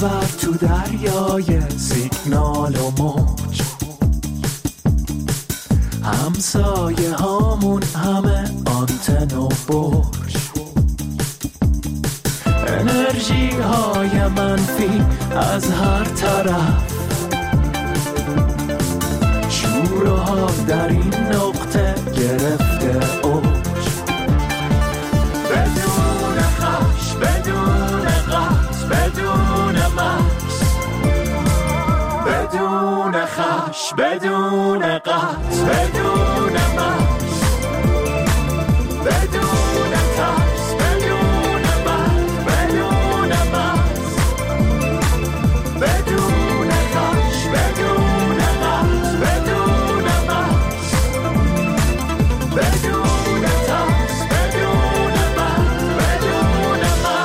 ببر تو دریای سیگنال و موج، همسایه هامون همه آنتن و برج، انرژی های منفی از هر طرف، شور و حال در این نقطه گرفته اوج، بدون خش، بدون قطع، بدون مکس، بدون خش، بدون قطع، بدون مکس، بدون ترس، بدون مرگ، بدون مکس، بدون خش، بدون قطع، بدون مکس، بدون ترس، بدون مرگ، بدون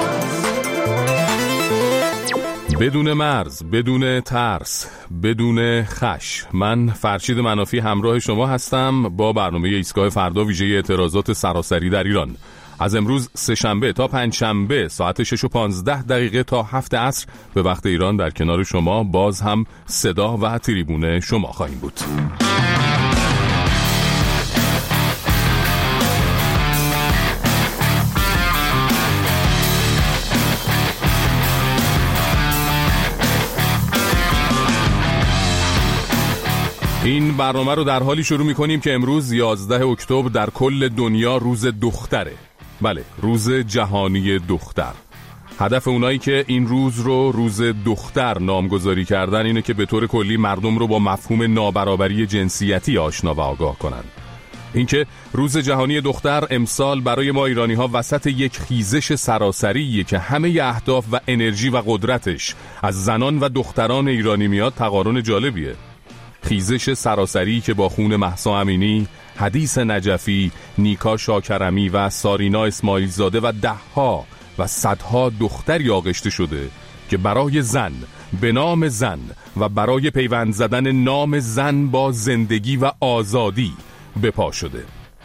مکس. بدون مرز، بدون ترس، بدون خش. من فرشید منافی همراه شما هستم با برنامه ایستگاه فردا ویژه اعتراضات سراسری در ایران. از امروز سه‌شنبه تا پنجشنبه ساعت 6:15 تا 7 عصر به وقت ایران در کنار شما باز هم صدا و تریبون شما خواهیم بود. این برنامه رو در حالی شروع می‌کنیم که امروز 11 اکتبر در کل دنیا روز دختره. بله، روز جهانی دختر. هدف اونایی که این روز رو روز دختر نامگذاری کردن اینه که به طور کلی مردم رو با مفهوم نابرابری جنسیتی آشنا و آگاه کنن. اینکه روز جهانی دختر امسال برای ما ایرانی‌ها وسط یک خیزش سراسریه که همه اهداف و انرژی و قدرتش از زنان و دختران ایرانی میاد تقارن جالبیه. خیزش سراسری که با خون مهسا امینی، حدیث نجفی، نیکا شاکرمی و سارینا اسماعیل زاده و دهها و صدها دختری آغشته شده که برای زن، به نام زن و برای پیوند زدن نام زن با زندگی و آزادی به پا شده.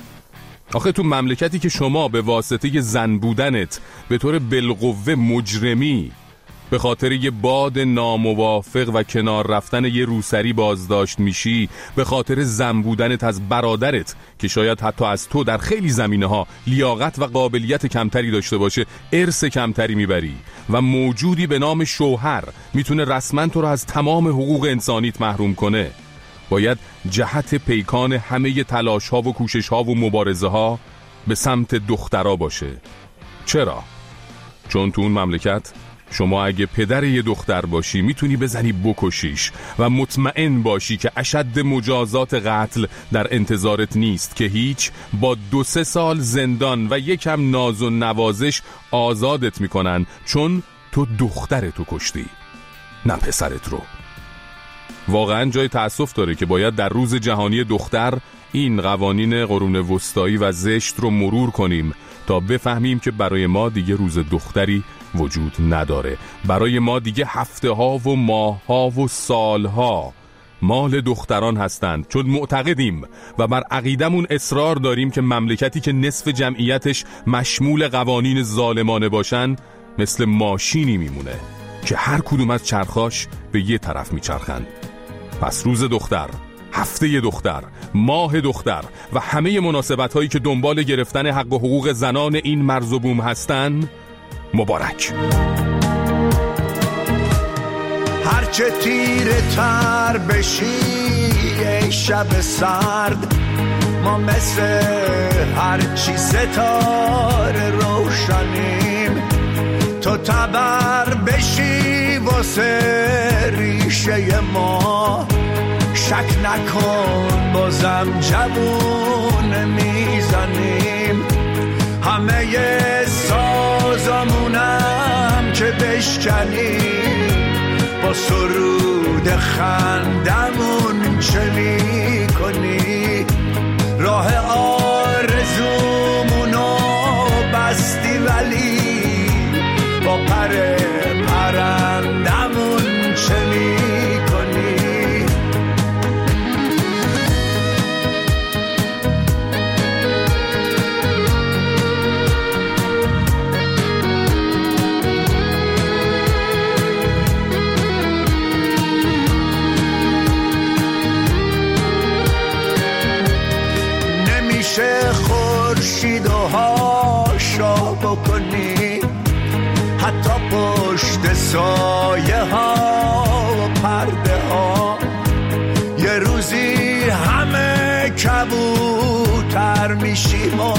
آخه تو مملکتی که شما به واسطه زن بودنت به طور بالقوه مجرمی به خاطر یه باد ناموافق و کنار رفتن یه روسری بازداشت میشی، به خاطر زن بودنت از برادرت که شاید حتی از تو در خیلی زمینه‌ها لیاقت و قابلیت کمتری داشته باشه ارث کمتری میبری و موجودی به نام شوهر میتونه رسما تو رو از تمام حقوق انسانیت محروم کنه، باید جهت پیکان همه تلاش‌ها و کوشش‌ها و مبارزه‌ها به سمت دخترها باشه. چرا؟ چون تو اون مملکت شما اگه پدر یه دختر باشی میتونی بزنی بکشیش و مطمئن باشی که اشد مجازات قتل در انتظارت نیست که هیچ، با 2-3 سال زندان و یکم ناز و نوازش آزادت میکنن چون تو دخترتو کشتی، نه پسرت رو. واقعا جای تأسف داره که باید در روز جهانی دختر این قوانین قرون وسطایی و زشت رو مرور کنیم تا بفهمیم که برای ما دیگه روز دختری وجود نداره. برای ما دیگه هفته ها و ماه ها و سال ها مال دختران هستند، چون معتقدیم و بر عقیدمون اصرار داریم که مملکتی که نصف جمعیتش مشمول قوانین ظالمانه باشن مثل ماشینی میمونه که هر کدوم از چرخاش به یه طرف میچرخن. پس روز دختر، هفته دختر، ماه دختر و همه مناسبت هایی که دنبال گرفتن حق و حقوق زنان این مرز و بوم هستن مبارک. هرچه تیره تر بشی ای شب سرد، ما مثل هرچی ستاره روشنیم، تو تبر بشی واسه ریشه ما، شک نکن بازم جوون میزنیم، همه سازمونم که بشکنیم، با سرود خندمون چه میکنی، راه آرزومونو بستی ولی با پر پرندمون چه میکنی. میکنی، حتی پشت سایه ها و پرده ها. یه روزی همه کبوتر میشیم و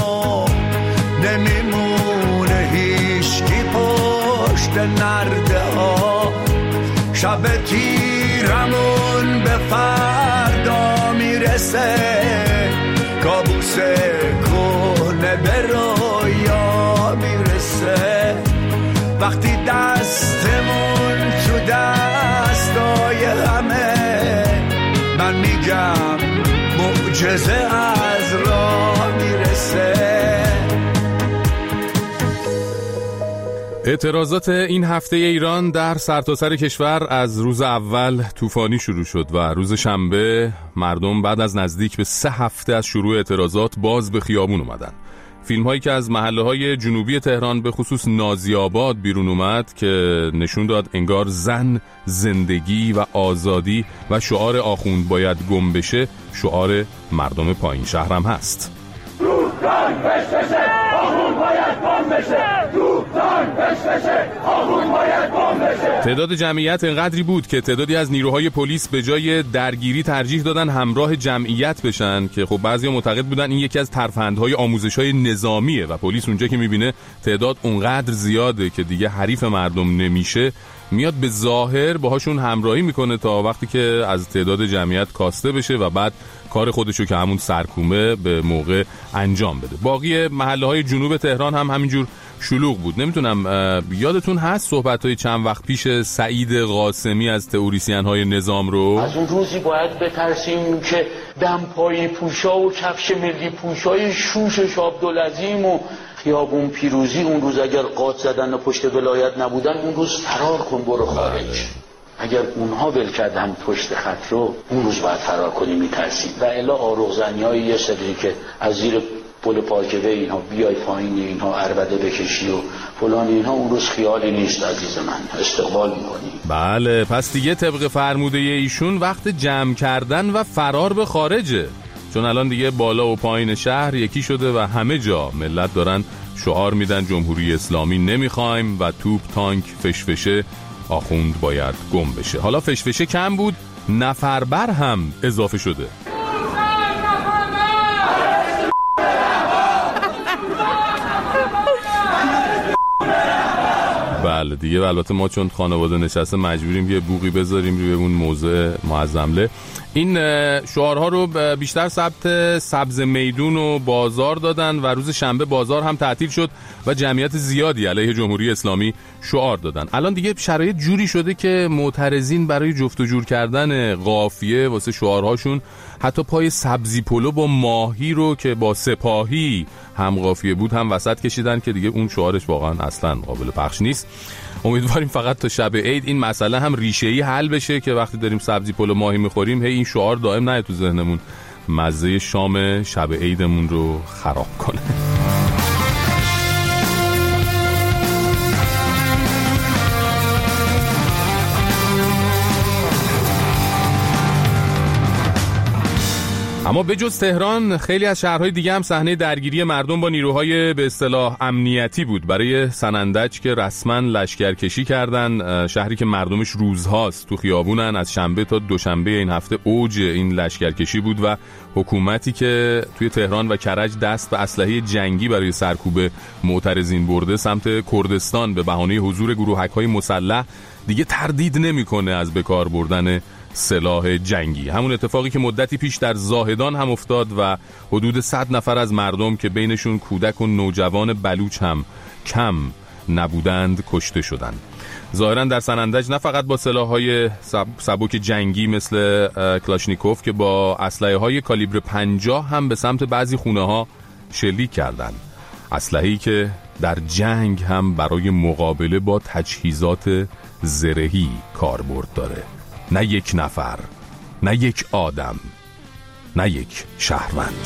نمیمونه هیچکی پشت نرده ها. شب تیرمون به فردا میرسه، کابوس کهنه به رویا میرسه. وقتی دستمون تو دستای همه، من میگم معجزه از راه میرسه. اعتراضات این هفته ایران در سرتاسر کشور از روز اول طوفانی شروع شد و روز شنبه مردم بعد از نزدیک به 3 هفته از شروع اعتراضات باز به خیابون اومدن. فیلم هایی که از محله‌های جنوبی تهران به خصوص نازی‌آباد بیرون اومد که نشون داد انگار زن، زندگی و آزادی و شعار آخوند باید گم بشه شعار مردم پایین شهرم هست. تعداد جمعیت انقدری بود که تعدادی از نیروهای پلیس به جای درگیری ترجیح دادن همراه جمعیت بشن که خب بعضیا معتقد بودن این یکی از ترفندهای آموزش‌های نظامیه و پلیس اونجا که میبینه تعداد اونقدر زیاده که دیگه حریف مردم نمیشه میاد به ظاهر باهاشون همراهی میکنه تا وقتی که از تعداد جمعیت کاسته بشه و بعد کار خودشو که همون سرکومه به موقع انجام بده. باقی محله‌های جنوب تهران هم همینجور شلوغ بود. نمیتونم یادتون هست صحبت‌های چند وقت پیش سعید قاسمی از تئوریسین‌های نظام رو؟ از اون روزی باید بترسیم که دمپایی پوشا و کفش ملی پوشای شوش عبدالعظیم و خیابون پیروزی اون روز اگر قاط زدن و پشت ولایت نبودن اون روز فرار کن برو خارج. اگر اونها ول کردن پشت خط رو اون روز باید فرار کنی میترسیم. و الا آروغزنی‌های یه سری که از زیر پل پارکوی اینها بیای پایین اینها عربده بکشی و فلان اینها اون روز خیالی نیست عزیز من، استقبال میکنی. بله پس دیگه طبق فرموده ایشون وقت جمع کردن و فرار به خارجه، چون الان دیگه بالا و پایین شهر یکی شده و همه جا ملت دارن شعار میدن جمهوری اسلامی نمیخوایم و توپ تانک فشفشه آخوند باید گم بشه. حالا فشفشه کم بود، نفربر هم اضافه شده. بله دیگه البته ما چون خانواده نشسته مجبوریم یه بوقی بذاریم روی اون موضع معظمله. این شعارها رو بیشتر ثبت سبز میدون و بازار دادن و روز شنبه بازار هم تعطیل شد و جمعیت زیادی علیه جمهوری اسلامی شعار دادن. الان دیگه شرایط جوری شده که معترضین برای جفت و جور کردن قافیه واسه شعارهاشون حتی پای سبزی پلو با ماهی رو که با سپاهی هم قافیه بود هم وسط کشیدن که دیگه اون شعارش واقعا اصلا قابل پخش نیست. امیدواریم فقط تا شب عید این مسئله هم ریشه‌ای حل بشه که وقتی داریم سبزی پلو ماهی میخوریم این شعار دائم نه تو ذهنمون مزه شام شب عیدمون رو خراب کنه. اما به جز تهران خیلی از شهرهای دیگه هم صحنه درگیری مردم با نیروهای به اصطلاح امنیتی بود. برای سنندج که رسما لشکرکشی کردن، شهری که مردمش روزهاست تو خیابونن، از شنبه تا دوشنبه این هفته اوج این لشکرکشی بود و حکومتی که توی تهران و کرج دست به اسلحه جنگی برای سرکوب معترضین برده سمت کردستان به بهانه حضور گروهک‌های مسلح دیگه تردید نمی‌کنه از بکار بردن سلاح جنگی. همون اتفاقی که مدتی پیش در زاهدان هم افتاد و حدود 100 نفر از مردم که بینشون کودک و نوجوان بلوچ هم کم نبودند کشته شدند. ظاهرا در سنندج نه فقط با سلاح‌های سبک جنگی مثل کلاشنیکوف که با اسلحه‌های کالیبر 50 هم به سمت بعضی خونه‌ها شلیک کردند. اسلحه‌ای که در جنگ هم برای مقابله با تجهیزات زرهی کاربرد داره. نه یک نفر، نه یک آدم، نه یک شهروند.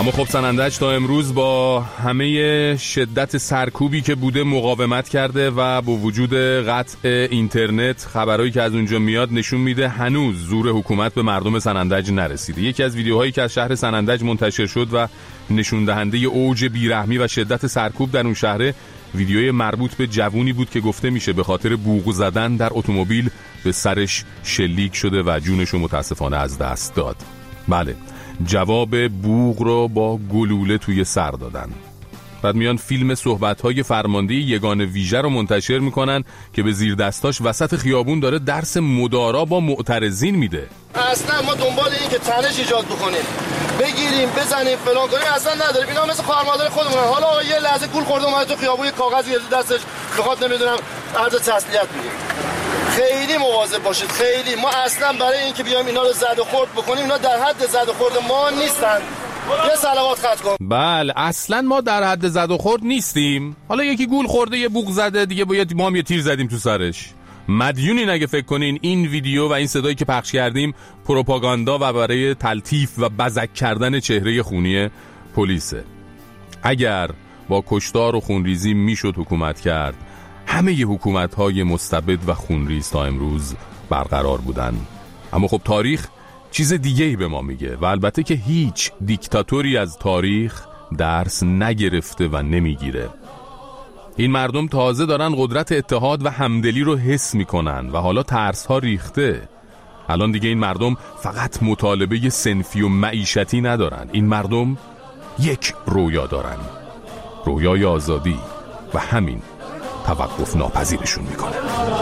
اما خب سنندج تا امروز با همه شدت سرکوبی که بوده مقاومت کرده و با وجود قطع اینترنت خبرایی که از اونجا میاد نشون میده هنوز زور حکومت به مردم سنندج نرسیده. یکی از ویدیوهایی که از شهر سنندج منتشر شد و نشون دهنده اوج بیرحمی و شدت سرکوب در اون شهر، ویدیوی مربوط به جوونی بود که گفته میشه به خاطر بوق زدن در اتومبیل به سرش شلیک شده و جونشو متاسفانه از دست داد. بله، جواب بوق رو با گلوله توی سر دادن. بعد میان فیلم صحبت‌های فرمانده یگان ویژه رو منتشر میکنن که به زیر دستاش وسط خیابون داره درس مدارا با معترضین میده. اصلا ما دنبال این که تنش ایجاد بکنیم، بگیریم بزنیم فلان کنیم اصلا نداریم. اینا مثل خواهر مادر خودمونن. حالا یه لحظه گول خورده اومد تو خیابون کاغذ گرفت دستش میخواد نمیدونم عرض تسلیت میگه. خیلی مواظب باشید، خیلی. ما اصلا برای اینکه بیایم اینا رو زد و خورد بکنیم، اینا در حد زد و خورد ما نیستن. یه صلوات خط کن. بله، اصلا ما در حد زد و خورد نیستیم. حالا یکی گول خورده یه بوق زده دیگه باید ما هم یه تیر زدیم تو سرش. مدیونین اگه فکر کنین این ویدیو و این صدایی که پخش کردیم پروپاگاندا و برای تلطیف و بزک کردن چهره خونی پلیسه. اگر با کشتار و خونریزی میشد حکومت کرد، همه حکومت‌های مستبد و خونریز تا امروز برقرار بودن. اما خب تاریخ چیز دیگه‌ای به ما میگه و البته که هیچ دیکتاتوری از تاریخ درس نگرفته و نمیگیره. این مردم تازه دارن قدرت اتحاد و همدلی رو حس میکنن و حالا ترس‌ها ریخته. الان دیگه این مردم فقط مطالبه صنفی و معیشتی ندارن. این مردم یک رویا دارن، رویای آزادی، و همین توقف ناپذیرشون میکنه.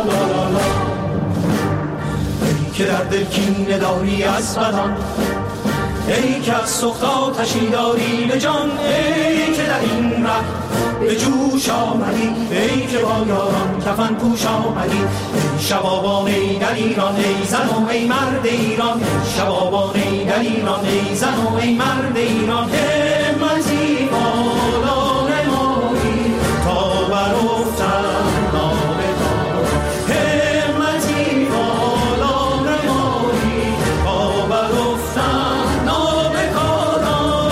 ای که در دل کینه داری از بدان، ای که از سخت آتشی داری به جان، ای که در این ره به جوش آمدی، ای که با یاران کفن پوش آمدی. ای شبابان ای در ایران، ای زن و ای مرد ایران، شبابان ای در ایران، ای زن و ای مرد ایران. همتی بالا نمایی تا برافتن نابدان، همتی بالا نمایی تا برافتن نابدان.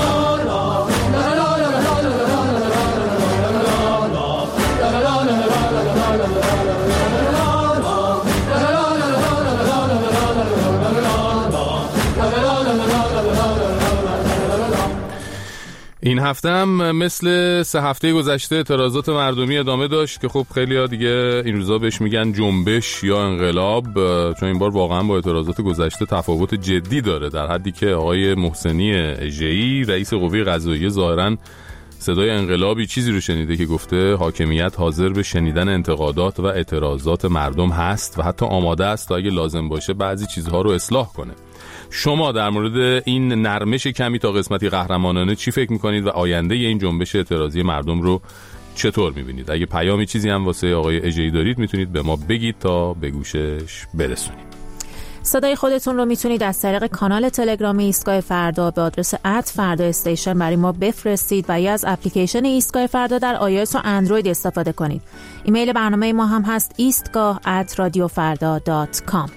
این هفته هم مثل 3 هفته گذشته اعتراضات مردمی ادامه داشت که خب خیلی ها دیگه این روزا بهش میگن جنبش یا انقلاب، چون این بار واقعا با اعتراضات گذشته تفاوت جدی داره، در حدی که آقای محسنی اژه‌ای رئیس قوه قضاییه ظاهراً صدای انقلابی چیزی رو شنیده که گفته حاکمیت حاضر به شنیدن انتقادات و اعتراضات مردم هست و حتی آماده است تا اگه لازم باشه بعضی چیزها رو اصلاح کنه. شما در مورد این نرمش کمی تا قسمتی قهرمانانه چی فکر میکنید و آینده این جنبش اعتراضی مردم رو چطور میبینید؟ اگه پیامی چیزی هم واسه آقای اژه‌ای دارید میتونید به ما بگید تا به گوشش برسونیم. صدای خودتون رو میتونید از طریق کانال تلگرامی ایستگاه فردا به آدرس @فردا استیشن برای ما بفرستید و یا از اپلیکیشن ایستگاه فردا در iOS و اندروید استفاده کنید. ایمیل برنامه ما هم هست eastgah@radiofarda.com.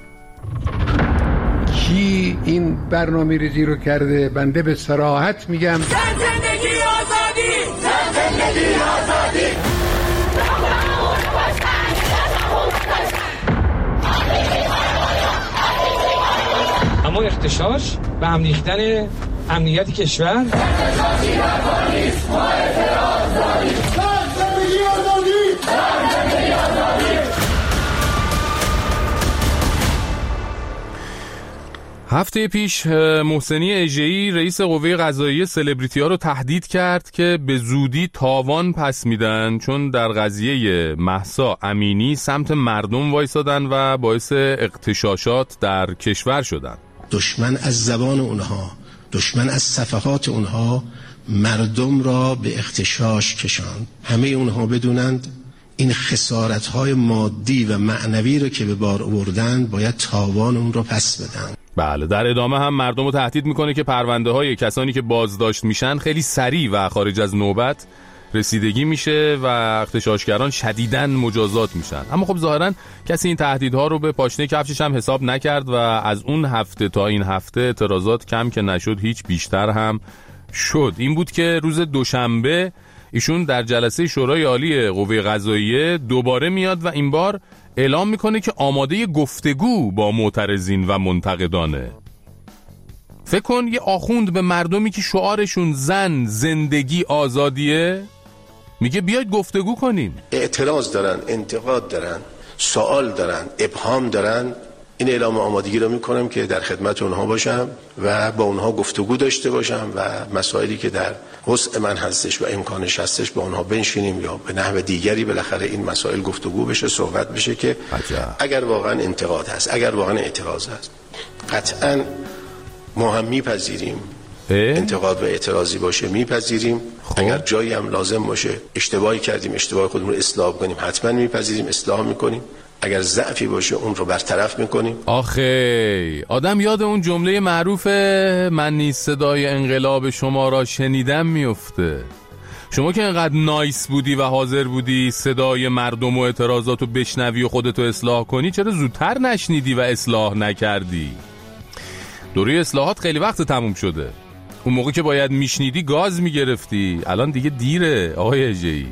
کی این برنامه ریزی رو کرده؟ بنده به صراحت میگم زندگی آزادی، زندگی آزادی. اما اختشاش و هم ریختن امنیت کشور هفته پیش محسنی اژه‌ای رئیس قوه قضاییه سلبریتی‌ها رو تهدید کرد که به زودی تاوان پس میدن، چون در قضیه مهسا امینی سمت مردم وایسادن و باعث اغتشاشات در کشور شدن. دشمن از زبان اونها، دشمن از صفحات اونها مردم را به اغتشاش کشاند. همه اونها بدونند این خسارت‌های مادی و معنوی رو که به بار آوردن باید تاوان اون رو پس بدن. بله، در ادامه هم مردم رو تهدید میکنه که پرونده های کسانی که بازداشت میشن خیلی سریع و خارج از نوبت رسیدگی میشه و اغتشاشگران شدیداً مجازات میشن. اما خب ظاهراً کسی این تهدیدها رو به پاشنه کفشش هم حساب نکرد و از اون هفته تا این هفته اعتراضات کم که نشد هیچ بیشتر هم شد این بود که روز دوشنبه ایشون در جلسه شورای عالی قوه قضاییه دوباره میاد و این بار اعلام میکنه که آماده گفتگو با معترضین و منتقدانه. فکر کن یه آخوند به مردمی که شعارشون زن، زندگی، آزادیه میگه بیاید گفتگو کنیم. اعتراض دارن، انتقاد دارن، سوال دارن، ابهام دارن، این اعلام آمادگی رو میکنم که در خدمت اونها باشم و با اونها گفتگو داشته باشم و مسائلی که در وسع من هستش و امکانش هستش با اونها بنشینیم یا به نحو دیگری بالاخره این مسائل گفتگو بشه، صحبت بشه که اگر واقعا انتقاد هست، اگر واقعا اعتراض هست، قطعا ما هم میپذیریم. انتقاد و اعتراضی باشه میپذیریم. اگر جایی هم لازم باشه اشتباهی کردیم، اشتباه خودمون رو اصلاح کنیم، حتما میپذیریم، اصلاح میکنیم. اگر ضعفی باشه اون رو برطرف میکنیم. آخه آدم یاد اون جمله معروف من نیز صدای انقلاب شما را شنیدم میفته. شما که انقدر نایس بودی و حاضر بودی صدای مردم و اعتراضاتو بشنوی و خودتو اصلاح کنی، چرا زودتر نشنیدی و اصلاح نکردی؟ دوره اصلاحات خیلی وقت تموم شده. اون موقع که باید میشنیدی گاز میگرفتی، الان دیگه دیره آقای اژه‌ای.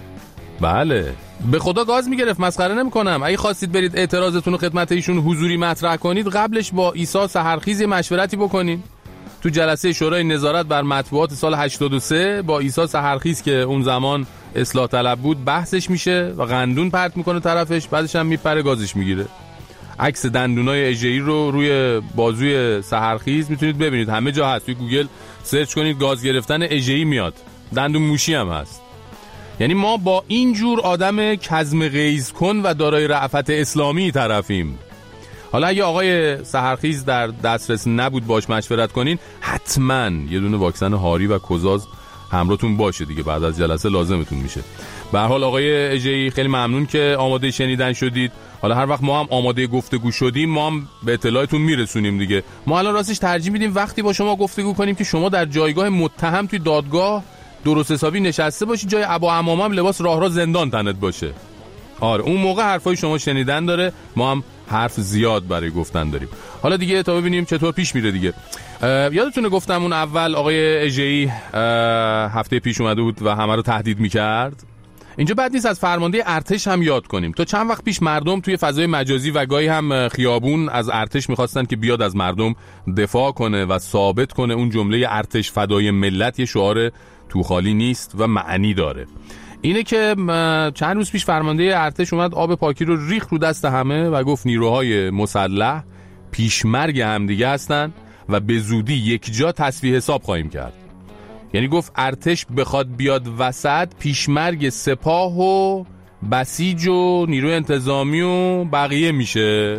بله به خدا گاز میگرفت، مسخره نمیکنم. اگه خواستید برید اعتراضتون رو خدمت ایشون حضوری مطرح کنید، قبلش با عیسی سحرخیز مشورتی بکنید. تو جلسه شورای نظارت بر مطبوعات سال 83 با عیسی سحرخیز که اون زمان اصلاح طلب بود بحثش میشه و قندون پرت میکنه طرفش، بعدش هم میپره گازش میگیره. عکس دندونای اژه‌ای رو روی بازوی سحرخیز میتونید ببینید، همه جا هست. توی گوگل سرچ کنید گاز گرفتن اژه‌ای میاد، دندون موشی هم هست. یعنی ما با این جور آدم کظم غیظ کن و دارای رأفت اسلامی طرفیم. حالا اگه آقای سحرخیز در دسترس نبود باش مشورت کنین، حتما یه دونه واکسن هاری و کوزاز همراهتون باشه دیگه، بعد از جلسه لازمتون میشه. به هر حال آقای اژه‌ای خیلی ممنون که آماده شنیدن شدید. حالا هر وقت ما هم آماده گفتگو شدیم ما هم به اطلاعتون میرسونیم دیگه. ما الان راستش ترجیح میدیم وقتی با شما گفتگو کنیم که شما در جایگاه متهم توی دادگاه درست حسابی نشسته باشی، جای ابا عمامم لباس راه زندان تنت باشه. آره اون موقع حرفای شما شنیدن داره، ما هم حرف زیاد برای گفتن داریم. حالا دیگه تا ببینیم چطور پیش میره دیگه. یادتونه گفتم اون اول آقای اژه‌ای هفته پیش اومده بود و همه رو تهدید میکرد. اینجا بد نیست از فرمانده ارتش هم یاد کنیم. تا چند وقت پیش مردم توی فضای مجازی و گاهی هم خیابون از ارتش میخواستن که بیاد از مردم دفاع کنه و ثابت کنه اون جمله ارتش فدای ملت یه شعار تو خالی نیست و معنی داره. اینه که چند روز پیش فرمانده ارتش اومد آب پاکی رو ریخت رو دست همه و گفت نیروهای مسلح پیشمرگ همدیگه هستن و به زودی یک جا تصفیه حساب خواهیم کرد. یعنی گفت ارتش بخواد بیاد وسط، پیشمرگ سپاه و بسیج و نیروی انتظامی و بقیه میشه.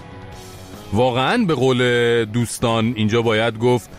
واقعا به قول دوستان اینجا باید گفت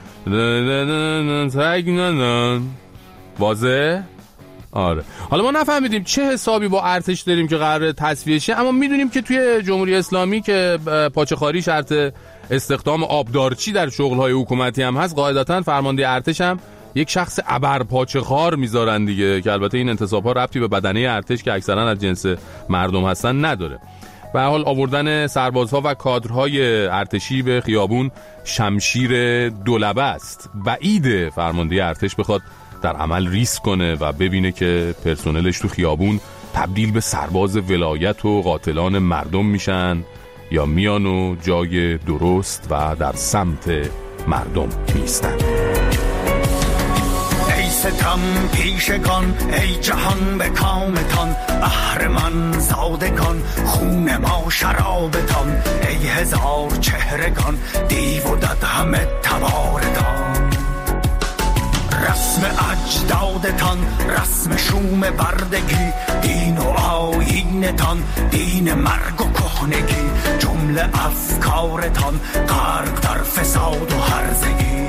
واضح؟ آره. حالا ما نفهمیدیم چه حسابی با ارتش داریم که قراره تصفیه شه، اما میدونیم که توی جمهوری اسلامی که پاچه‌خواری شرط استخدام آبدارچی در شغل‌های حکومتی هم هست، قاعدتاً فرمانده ارتش هم یک شخص ابر پاچه‌خوار میذارن دیگه، که البته این انتصاب‌ها ربطی به بدنه ارتش که اکثرا از جنس مردم هستن نداره. به هر حال آوردن سربازها و کادرهای ارتشی به خیابون شمشیر دولبه است. بعیده فرمانده ارتش بخواد در عمل ریسک کنه و ببینه که پرسنلش تو خیابون تبدیل به سرباز ولایت و قاتلان مردم میشن یا میان و جای درست و در سمت مردم میستن. ای ستم پیشگان، ای جهان به کامتان، اهرمن زادگان، خون ما شرابتان، ای هزار چهرگان، دیو و دد همه تبارتان. رسم اجدادتان، رسم شوم بردگی، دین و آیینتان، دین مرگ و کهنگی، جمله افکارتان غرق در فساد و هرزگی.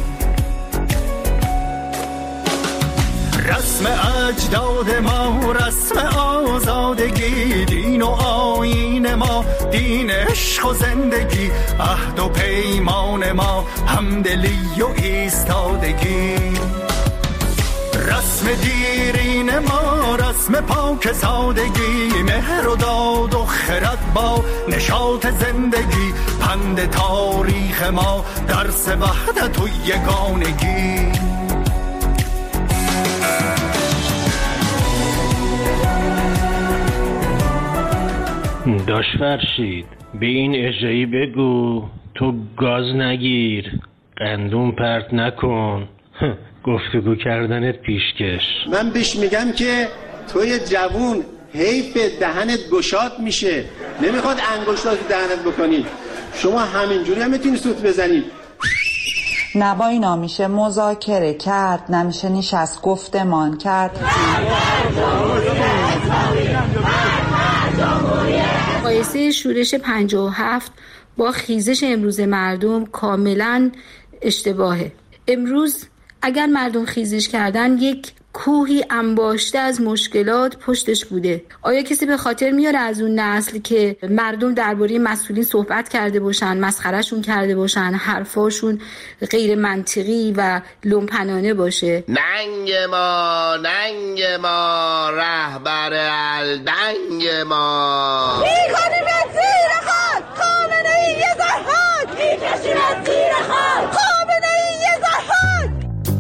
رسم اجداد ما، رسم آزادگی، دین و آیین ما، دین عشق و زندگی، عهد و پیمان ما، همدلی و ایستادگی. رسم دیرین ما، رسم پاک سادگی، مهر و داد و خرد با نشاط زندگی، پند تاریخ ما، درس وحدت و یگانگی. داش فرشید به این اجایی بگو تو گاز نگیر، قندون پرت نکن، گفتگو کردنت پیشکش. من بهش میگم که توی جوون حیف دهنت گشاد میشه، نمیخواد انگشتات دهنت بکنی، شما همینجوری هم میتونی سوت بزنید. نبایی نمیشه مذاکره کرد، نمیشه نشست گفتمان کرد. مقایسه شورش 57 با خیزش امروز مردم کاملا اشتباهه. امروز اگر مردم خیزش کردن یک کوهی انباشته از مشکلات پشتش بوده. آیا کسی به خاطر میاره از اون نسل که مردم درباره مسئولین صحبت کرده باشن، مسخرهشون کرده باشن، حرفاشون غیر منطقی و لومپنانه باشه؟ ننگ ما رهبر الدنگ ما میکنیم از زیر خاک خامنه ای یه زرهاک، میکشیم از زیر خاک خامنه ای یه زرهاک.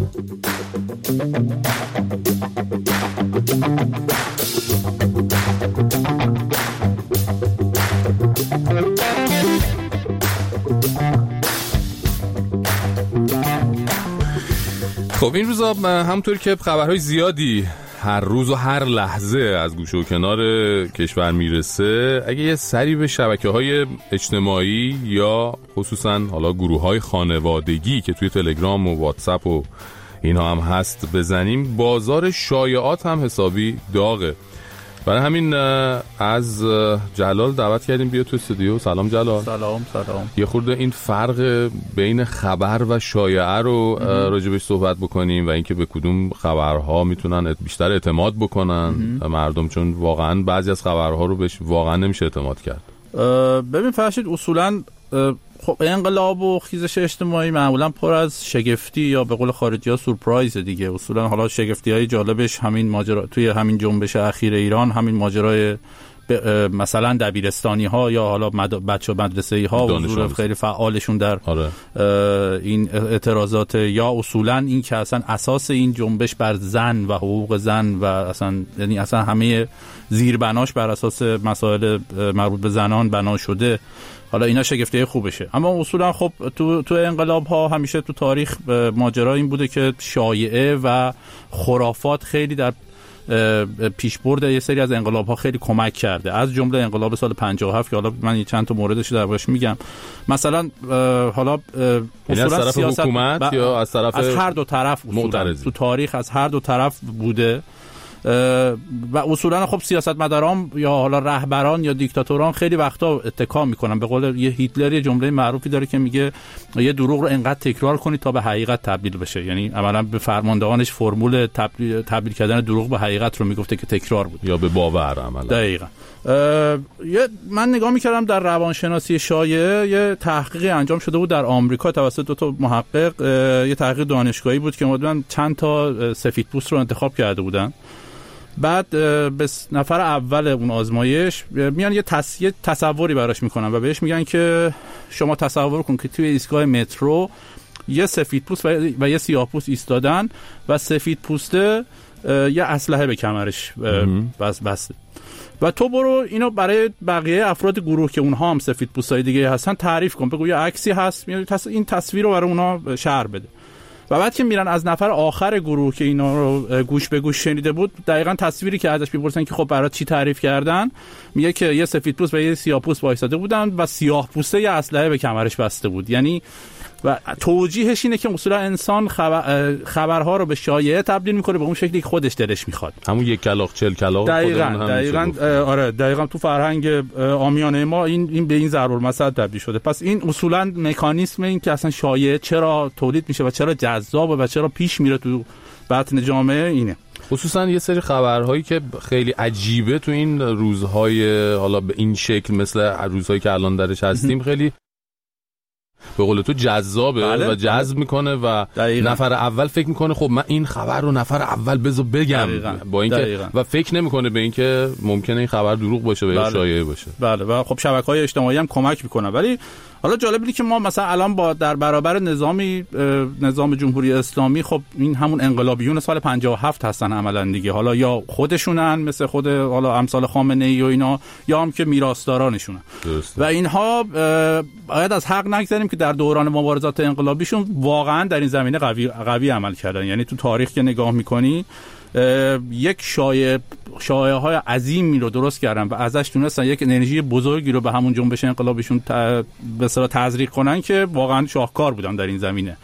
خب این روزا همونطور که خبرهای زیادی هر روز و هر لحظه از گوشه و کنار کشور میرسه، اگه یه سری به شبکه‌های اجتماعی یا خصوصا حالا گروه‌های خانوادگی که توی تلگرام و واتساپ و اینا هم هست بزنیم، بازار شایعات هم حسابی داغه. برای همین از جلال دعوت کردیم بیا تو استودیو. سلام جلال. سلام. یه خورده این فرق بین خبر و شایعه رو راجبش صحبت بکنیم و اینکه به کدوم خبرها میتونن بیشتر اعتماد بکنن مردم، چون واقعا بعضی از خبرها رو بهش واقعا نمیشه اعتماد کرد. ببین فرشید، اصولا خب انقلاب و خیزش اجتماعی معمولا پر از شگفتی یا به قول خارجی‌ها سورپرایز دیگه. اصولا حالا شگفتی‌های جالبش همین ماجرا توی همین جنبش اخیر ایران، همین ماجرای مثلا دبیرستانی‌ها یا حالا بچه مدرسه‌ای‌ها حضور خیلی فعالشون در این اعتراضات، یا اصولا این که اصلا اساس این جنبش بر زن و حقوق زن و اصلا یعنی اصلا همه زیربناش بر اساس مسائل مربوط به زنان بنا شده. حالا اینا شگفتی خوبشه، اما اصولا خب تو انقلاب ها همیشه تو تاریخ ماجرا این بوده که شایعه و خرافات خیلی در پیشبرد یه سری از انقلاب ها خیلی کمک کرده، از جمله انقلاب سال 57 که حالا من چند تا موردش دربارش میگم. مثلا حالا اصولا از طرف حکومت یا از طرف از هر دو طرف اصولا تو تاریخ از هر دو طرف بوده و اصولا خب سیاستمداران یا حالا رهبران یا دیکتاتوران خیلی وقتا اتکا میکنن. به قول یه هیتلر یه جمله معروفی داره که میگه یه دروغ رو انقدر تکرار کنید تا به حقیقت تبدیل بشه، یعنی عملا به فرماندهانش فرمول تبدیل کردن دروغ به حقیقت رو میگفته که تکرار بود یا به باور عملا. دقیقاً. من نگاه میکردم در روانشناسی شایعه، یه تحقیقی انجام شده بود در آمریکا توسط دو تا محقق. یه تحقیق دانشگاهی بود که مدام چند تا سفیدپوست رو انتخاب کرده بودن. بعد به نفر اول اون آزمایش میان یه تصوری براش میکنن و بهش میگن که شما تصور کن که توی ایستگاه مترو یه سفیدپوست و یه سیاه‌پوست ایستادن و سفیدپوسته یه اسلحه به کمرش بسته و تو برو اینو برای بقیه افراد گروه که اونها هم سفیدپوستای دیگه هستن تعریف کن، بگو یه عکسی هست، این تصویر رو برای اونها شرح بده. و بعد که میرن از نفر آخر گروه که اینا رو گوش به گوش شنیده بود، دقیقاً تصویری که ازش میپرسن که خب برای چی تعریف کردن، میگه که یه سفیدپوست و یه سیاه‌پوست وایساده بودن و سیاه‌پوسته یه اسلحه به کمرش بسته بود. یعنی و توجیهش اینه که اصولا انسان خبرها رو به شایعه تبدیل میکنه به اون شکلی که خودش دلش میخواد. همون یک کلاغ 40 کلاغ. دقیقاً آره دقیقاً تو فرهنگ عامیانه ما این به این ضرورالمثل تبدیل شده. پس این اصولا مکانیزم این که اصلا شایعه چرا تولید میشه و چرا جذابه و چرا پیش میره تو بطن جامعه اینه. خصوصا یه سری خبرهایی که خیلی عجیبه تو این روزهای حالا به این شکل مثل روزهایی که الان درش هستیم خیلی به قول تو جذابه و جذب میکنه و دقیقا. نفر اول فکر میکنه خب من این خبر رو نفر اول بذار بگم دقیقا. با اینکه و فکر نمیکنه به اینکه ممکنه این خبر دروغ باشه و یا شایعه باشه. بله و خب شبکه‌های اجتماعی هم کمک میکنن، ولی حالا جالب اینه که ما مثلا الان با در برابر نظام جمهوری اسلامی، خب این همون انقلابیون سال 57 هستن عملاً دیگه، حالا یا خودشونن مثل خود حالا امثال خامنه‌ای و اینا، یا هم که میراثدارانشونن و اینها. باید از حق نگذاریم که در دوران مبارزات انقلابیشون واقعا در این زمینه قوی عمل کردن. یعنی تو تاریخ که نگاه می‌کنی یک شایعه‌های عظیمی رو درست کردن و ازش تونستن یک انرژی بزرگی رو به همون جنبش انقلابیشون به اصطلاح تزریق کنن که واقعا شاهکار بودن در این زمینه.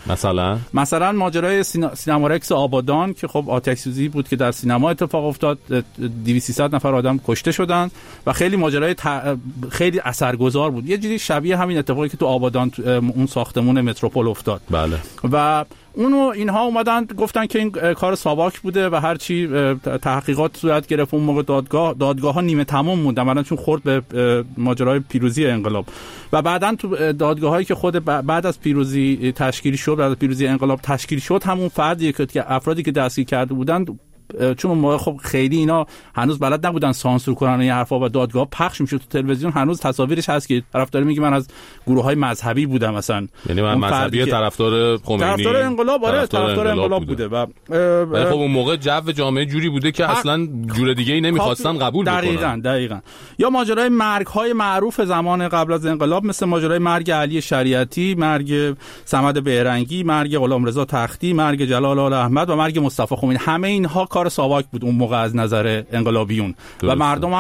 مثلا ماجرای سینما رکس آبادان که خب آتش سوزی بود که در سینما اتفاق افتاد، 200-300 نفر آدم کشته شدن و خیلی ماجرای خیلی اثرگذار بود. یه جوری شبیه همین اتفاقی که تو آبادان اون ساختمون متروپول افتاد. بله. و اینها اومدن گفتن که این کار ساواک بوده و هرچی تحقیقات صورت گرفت اون موقع دادگاه ها نیمه تمام موندن مثلا چون خورد به ماجرای پیروزی انقلاب و بعدن تو دادگاه هایی که خود بعد از پیروزی تشکیل شد، بعد از پیروزی انقلاب تشکیل شد، همون فردی که افرادی که دستگیر کرده بودن چون اون موقع خب خیلی اینا هنوز بلد نبودن سانسور کنن این حرفا و دادگاه پخش میشد تو تلویزیون، هنوز تصاویرش هست که طرفدار میگه من از گروه‌های مذهبی بودم مثلا، یعنی من مذهبی طرفدار خمینی، طرفدار انقلاب، طرفدار انقلاب بوده و خب اون موقع جو جامعه جوری بوده که اصلا جور دیگه‌ای نمی‌خواستن قبول بکنن. دقیقاً. یا ماجرای مرگ‌های معروف زمان قبل از انقلاب مثل ماجرای مرگ علی شریعتی، مرگ صمد بهرنگی، مرگ غلامرضا تختی، مرگ جلال آل احمد و مرگ مصطفی خمینی، همه اینها کار ساواک بود اون موقع از نظر انقلابیون و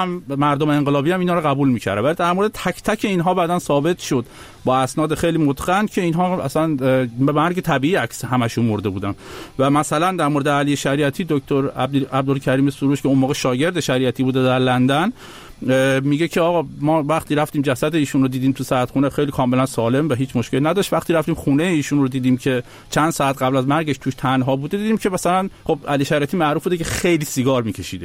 مردم انقلابی هم اینا رو قبول می‌کردن. ولی در مورد تک تک اینها بعداً ثابت شد با اسناد خیلی متقن که اینها اصلا به مرگ طبیعی عکس همشون مرده بودن. و مثلا در مورد علی شریعتی دکتر عبدالکریم سروش که اون موقع شاگرد شریعتی بوده در لندن میگه که آقا ما وقتی رفتیم جسد ایشون رو دیدیم تو ساعتخونه خیلی کاملا سالم و هیچ مشکلی نداشت، وقتی رفتیم خونه ایشون رو دیدیم که چند ساعت قبل از مرگش توش تنها بوده، دیدیم که مثلا خب علی شریعتی معروف بوده که خیلی سیگار میکشیده،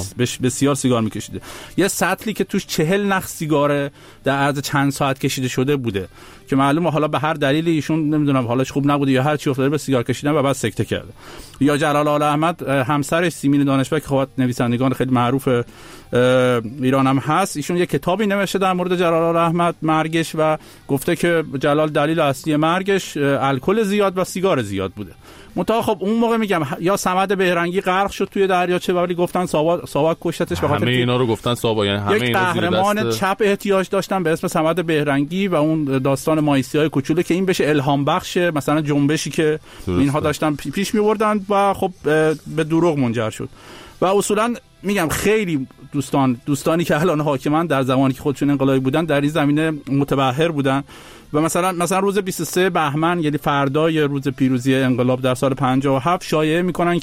بسیار سیگار میکشیده، یه سطلی که توش 40 نخ سیگار در عرض چند ساعت کشیده شده بوده که معلومه حالا به هر دلیلی ایشون نمیدونم حالش خوب نبوده یا هر چی افتاده به سیگار کشیدن و بعد سکته کرده. یا جلال آل احمد همسرش سیمین دانشبک خب نویسندگان خیلی معروف ایران هم هست، ایشون یه کتابی نوشته در مورد جلال آل احمد مرگش و گفته که جلال دلیل اصلی مرگش الکل زیاد و سیگار زیاد بوده. منتها خب اون موقع میگم یا صمد بهرنگی غرق شد توی دریاچه ولی گفتن ساواک کشتش، همه اینا رو گفتن ساواک، یعنی همه یک قهرمان چپ احتیاج داشتن به اسم صمد بهرنگی و اون داستان مایسی‌های کوچولو که این بشه الهام بخش مثلا جنبشی که اینها داشتن پیش می‌بردن و خب به دروغ منجر شد. و اصولا میگم خیلی دوستانی که الان حاکمان در زمانی که خودشون انقلابی بودن در این زمینه متبحر بودن و مثلا روز 23 بهمن یعنی فردای روز پیروزی انقلاب در سال 57 شایعه میکنن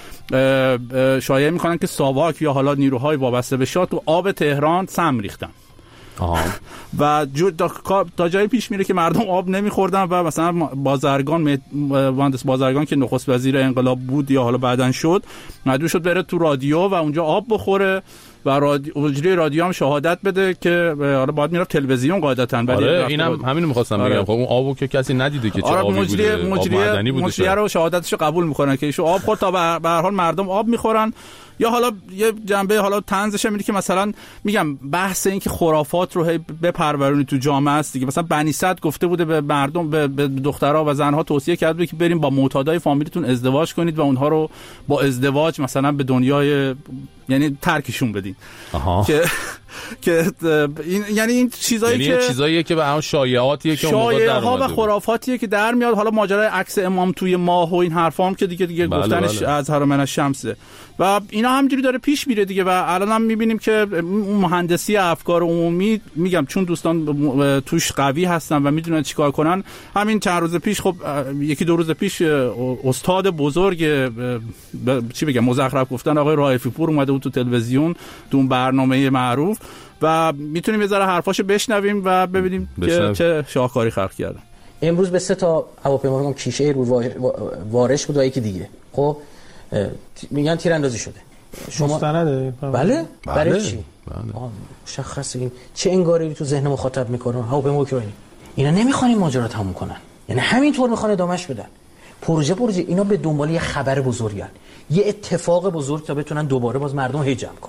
که ساواک یا حالا نیروهای وابسته به شاه تو آب تهران سم ریختن. و تا جایی پیش میره که مردم آب نمیخوردن و مثلا مهندس بازرگان که نخست وزیر انقلاب بود یا حالا بعدن شد مجبور شد بره تو رادیو و اونجا آب بخوره و اجری رادیو هم شهادت بده که حالا باید میرفت تلویزیون قاعدتاً. آره اینم همین می‌خواستم بگم. خب اون آبو که کسی ندیده که چه آبی بوده، مجری رو شهادتشو قبول میکنن که ایشون آب خورد تا به هر حال مردم آب میخورن. یا حالا یه جنبه حالا طنزش میگه که مثلا میگم بحث این که خرافات رو بپرورونی تو جامعه است دیگه. مثلا بنی صدر گفته بوده به مردم، به دخترها و زنها توصیه کرده بود که بریم با معتادای فامیلیتون ازدواج کنید و اونها رو با ازدواج مثلا به دنیای یعنی ترکشون بدین. که این چیزاییه که به هم شایعاتیه که شایعه‌ها و خرافاتیه که در میاد. حالا ماجرای عکس امام توی ماه و این حرفا هم که دیگه گفتنش از هرمن الشمسه و اینا همینجوری داره پیش میره دیگه. و الان هم میبینیم که مهندسی افکار عمومی میگم چون دوستان توش قوی هستن و میدونن چیکار کنن. همین چند روز پیش خب یکی دو روز پیش استاد بزرگ چی بگم مزخرف گفتن آقای رائفی پور اومده بود تو تلویزیون تو اون برنامه معروف و میتونیم یه ذره حرفاشو بشنویم و ببینیم که چه شاهکاری خلق کرده. امروز به 3 تا هواپیما کیشه رو وارش بود و یکی دیگه خب میگن تیراندازی شده. شما مستنده؟ بله؟ برای چی؟ مشخصه این چه انگاری تو ذهن مخاطب میکنه. هواپیما اوکراینی اینا نمیخوان این ماجرا تموم کنن، یعنی همینطور میخوان ادامهش بدن. پروژه اینا به دنبال یه خبر بزرگن، یه اتفاق بزرگ تا بتونن دوباره باز مردم هی جمع کنن.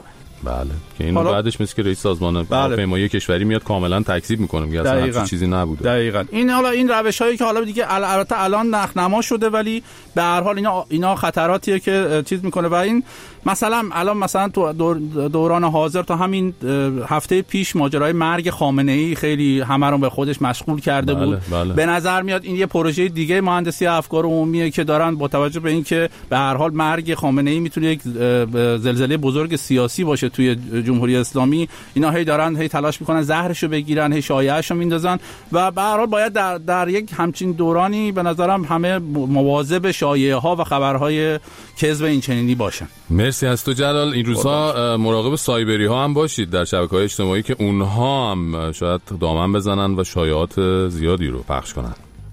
بله که اینو بعدش مثل که رئیس سازمان هواپیمایی کشوری میاد کاملا تکذیب میکنه میگه اصلا هیچ چیزی نبوده. دقیقاً این روشایی که حالا دیگه البته الان نخنما شده ولی به هر حال اینا خطراتیه که چیز میکنه. و این مثلا تو دوران حاضر تا همین هفته پیش ماجرای مرگ خامنه‌ای خیلی همه رو به خودش مشغول کرده بود. به نظر میاد این یه پروژه دیگه مهندسی افکار عمومیه که دارن با توجه به اینکه به هر حال مرگ خامنه‌ای میتونه یک زلزله بزرگ سیاسی باشه توی جمهوری اسلامی، اینا هی تلاش میکنن زهرشو بگیرن، هی شایعه‌شو میندازن و به هر حال باید در یک همچین دورانی به نظرم همه مواظب شایعه‌ها و خبرهای کذب این چنینی باشن. مرسی از تو جلال. این روزها مراقب سایبری ها هم باشید در شبکه‌های اجتماعی که اونها هم شاید دامن بزنن و شایعات زیادی رو پخش کنن.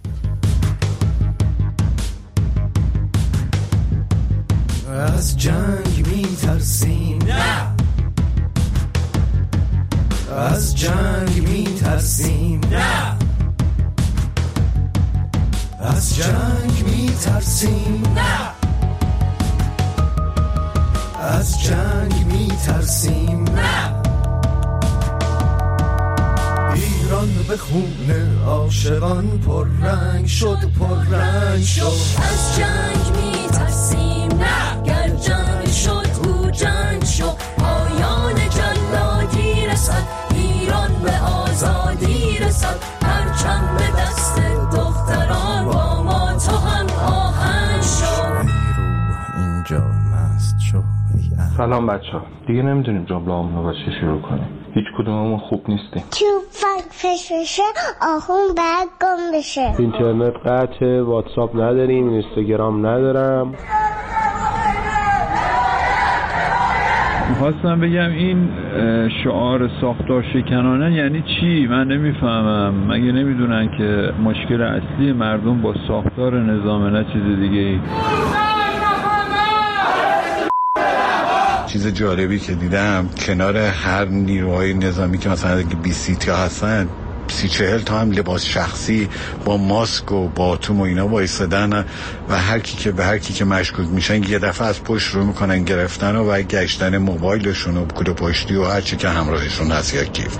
از جنگ میترسیم، نه از جنگ میترسیم، نه از جنگ میترسیم، نه از جنگ میترسیم، نه ایران به خون عاشقان پررنگ شد، پررنگ شد. از جنگ میترسیم، نه گر جنگ شد او جنگ شد. پایان جلادی رسد، ایران به آزادی رسد. پرچم به دست دختران با ما تو هم آهنگ شد. اینجا مست شد. سلام بچه‌ها، دیگه نمیدونیم جمله‌مون رو با چی شروع کنیم. هیچ کدوممون خوب نیستیم. توفک فشفشه آخون بعد گم بشه. اینترنت قطعه، واتساپ نداریم، اینستاگرام ندارم. میخواستم بگم این شعار ساختار شکنانه یعنی چی؟ من نمیفهمم. مگه نمیدونن که مشکل اصلی مردم با ساختار نظام نه چیز دیگه ای؟ چیز جالبی که دیدم کنار هر نیروهای نظامی که مثلا اگه 20 تا هستن 30-40 تا هم لباس شخصی با ماسک و باتوم و اینا وایسادن و هر کی که مشکوک میشن یه دفعه از پشت رو میکنن گرفتن و گشتن موبایلشون و کلو پشتی و هر چی که همراهشون هست یا کیف.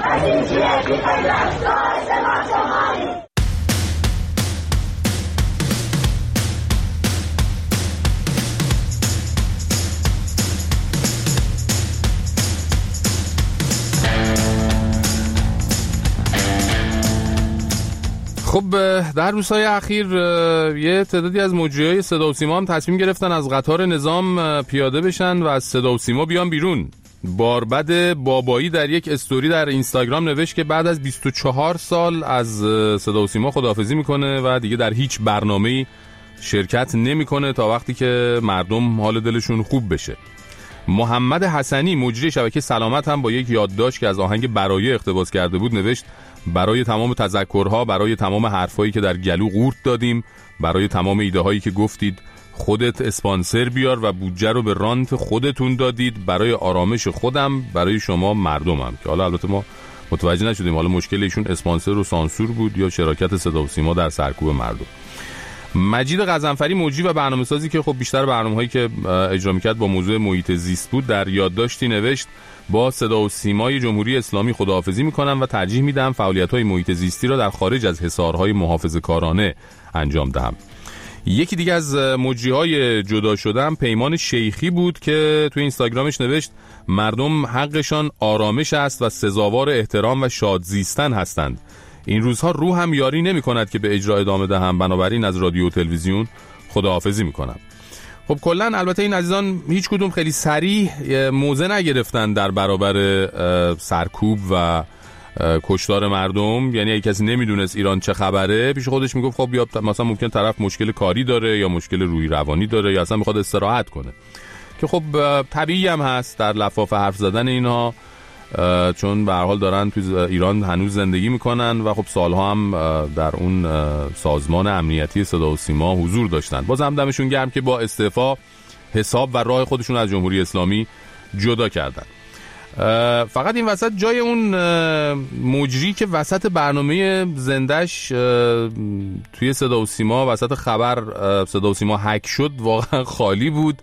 خب در روزهای اخیر یه تعدادی از مجریای صدا و سیما هم تصمیم گرفتن از قطار نظام پیاده بشن و از صدا و سیما بیان بیرون. باربد بابایی در یک استوری در اینستاگرام نوشت که بعد از 24 سال از صدا و سیما خداحافظی میکنه و دیگه در هیچ برنامه‌ای شرکت نمیکنه تا وقتی که مردم حال دلشون خوب بشه. محمد حسنی مجری شبکه سلامت هم با یک یادداشت که از آهنگ برای اقتباس کرده بود نوشت: برای تمام تذکرها، برای تمام حرفایی که در گلو قورت دادیم، برای تمام ایده هایی که گفتید خودت اسپانسر بیار و بودجه رو به رانت خودتون دادید، برای آرامش خودم، برای شما مردمم. که حالا البته ما متوجه نشدیم حالا مشکل ایشون اسپانسر و سانسور بود یا شراکت صدا و سیما در سرکوب مردم. مجید غضنفری مجری و برنامه‌سازی که خب بیشتر برنامه‌هایی که اجرا می‌کرد با موضوع محیط زیست بود در یادداشتی نوشت: با صدا و سیمای جمهوری اسلامی خداحافظی می‌کنم و ترجیح میدم فعالیت‌های محیط زیستی را در خارج از حصارهای محافظه‌کارانه انجام دهم. یکی دیگه از مجری‌های جدا شدم پیمان شیخی بود که توی اینستاگرامش نوشت: مردم حقشان آرامش است و سزاوار احترام و شاد زیستن هستند. این روزها روح هم یاری نمی کند که به اجرا ادامه دهم، بنابراین از رادیو و تلویزیون خداحافظی می کنم. خب کلن البته این عزیزان هیچ کدوم خیلی صریح موضع نگرفتن در برابر سرکوب و کشتار مردم. یعنی اگه کسی نمیدونست ایران چه خبره پیش خودش میگفت خب یا مثلا ممکن طرف مشکل کاری داره یا مشکل روحی روانی داره یا اصلا میخواد استراحت کنه، که خب طبیعی هم هست در لفاف حرف زدن اینها، چون به هر حال دارن تو ایران هنوز زندگی میکنن و خب سالها هم در اون سازمان امنیتی صدا و سیما حضور داشتن. بازم دمشون گرم که با استعفا حساب و راه خودشون از جمهوری اسلامی جدا کردن. فقط این وسط جای اون مجری که وسط برنامه زندش توی صدا و سیما وسط خبر صدا و سیما هک شد واقعا خالی بود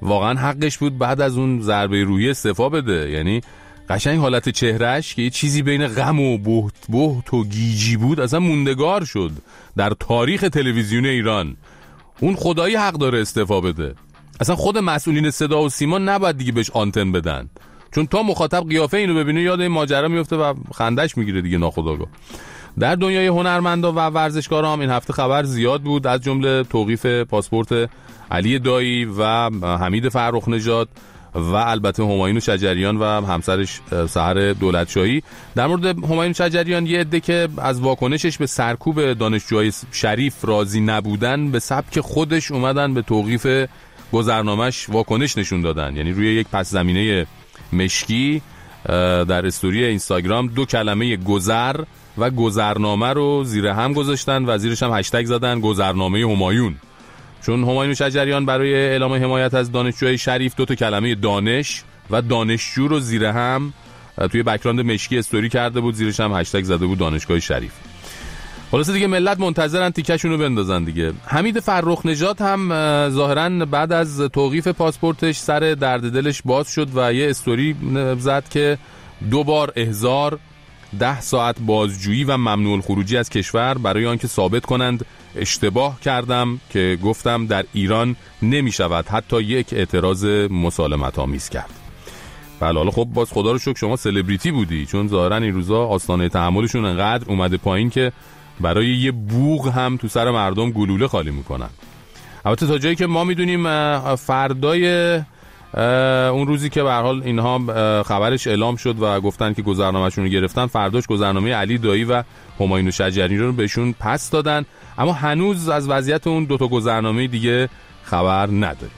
واقعا حقش بود بعد از اون ضربه روحی استعفا بده. یعنی قشنگ حالت چهرهش که یه چیزی بین غم و بهت و گیجی بود اصلا موندگار شد در تاریخ تلویزیون ایران. اون خدایی حق داره استعفا بده. اصلا خود مسئولین صدا و سیما نباید دیگه بهش آنتن بدن، چون تا مخاطب قیافه اینو ببینه یاد این ماجرا میفته و خندش میگیره دیگه ناخودآگاه. در دنیای هنرمندا و ورزشکارا هم این هفته خبر زیاد بود، از جمله توقیف پاسپورت علی دایی و حمید فرخ نژاد و البته همایون شجریان و همسرش سحر دولتشاهی. در مورد همایون شجریان یه عده که از واکنشش به سرکوب دانشجوهای شریف راضی نبودن به سبک خودش اومدن به توقیف گذرنامه‌اش واکنش نشون دادن. یعنی روی یک پس زمینه مشکی در استوری اینستاگرام 2 کلمه گذر و گذرنامه رو زیر هم گذاشتن و زیرش هم هشتگ زدن گذرنامه همایون. چون همایون شجریان برای اعلام حمایت از دانشجوهای شریف 2 کلمه دانش و دانشجو رو زیر هم توی بک‌گراند مشکی استوری کرده بود، زیرش هم هشتگ زده بود دانشگاه شریف. خلاصه دیگه ملت منتظرن تیکشون رو بندازن دیگه. حمید فرخ نژاد هم ظاهراً بعد از توقیف پاسپورتش سر درد دلش باز شد و یه استوری زد که 2 بار احضار، 10 ساعت بازجویی و ممنوع الخروجی از کشور برای آنکه ثابت کنند اشتباه کردم که گفتم در ایران نمی شود حتی یک اعتراض مسالمت آمیز کرد. بله حالا خب باز خدا رو شکر شما سلبریتی بودی، چون ظاهرا این روزا آستانه تحملشون انقدر اومده پایین که برای یه بوق هم تو سر مردم گلوله خالی میکنن. البته تا جایی که ما میدونیم فردای اون روزی که به هر حال اینها خبرش اعلام شد و گفتن که گذرنامه‌شون رو گرفتن، فرداش گذرنامه علی دایی و همایون شجریان رو بهشون پس دادن، اما هنوز از وضعیت اون 2 گذرنامه دیگه خبر نداریم.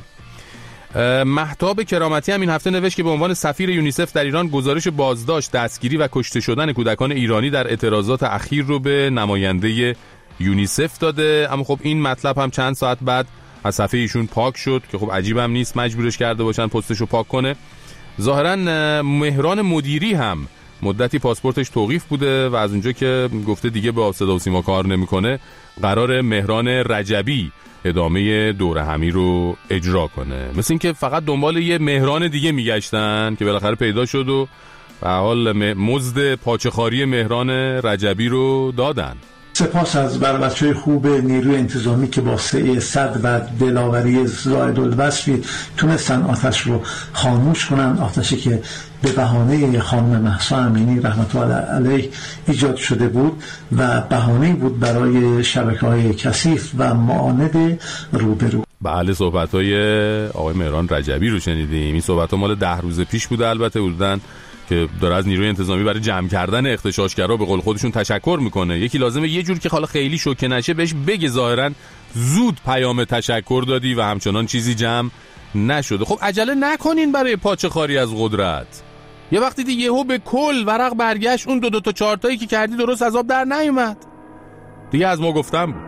مهتاب کرامتی هم این هفته نوشت که به عنوان سفیر یونیسف در ایران گزارش بازداشت، دستگیری و کشته شدن کودکان ایرانی در اعتراضات اخیر رو به نماینده یونیسف داده، اما خب این مطلب هم چند ساعت بعد از صفحه ایشون پاک شد که خب عجیب هم نیست مجبورش کرده باشن پستشو پاک کنه. ظاهرا مهران مدیری هم مدتی پاسپورتش توقیف بوده و از اونجا که گفته دیگه با صدا و سیما کار نمیکنه، قرار مهران رجبی ادامه دوره همی رو اجرا کنه. مثل این که فقط دنبال یه مهران دیگه میگشتن که بالاخره پیدا شد و به حال مزد پاچه‌خواری مهران رجبی رو دادن. سپاس از بچه‌های خوب نیروی انتظامی که با سعی صد و دلاوری زائد الوصفی تونستن آتش رو خاموش کنن، آتشی که به بهانه خانم مهسا امینی رحمت الله علیه ایجاد شده بود و بهانه‌ای بود برای شبکه‌های کثیف و معاند روبرو. بله صحبت‌های آقای مهران رجبی رو شنیدیم. این صحبت‌ها مال 10 روز پیش بوده، البته بودن که داره از نیروی انتظامی برای جمع کردن اغتشاشگرا به قول خودشون تشکر میکنه. یکی لازمه یه جور که حالا خیلی شوکه نشه بهش بگه ظاهرا زود پیام تشکر دادی و همچنان چیزی جمع نشده. خب عجله نکنین برای پاچه‌خواری از قدرت. یه وقتی دیگه یهو به کل ورق برگشت، اون 2 تا 4 تایی که کردی درست از آب در نیومد دیگه. از ما گفتم بود.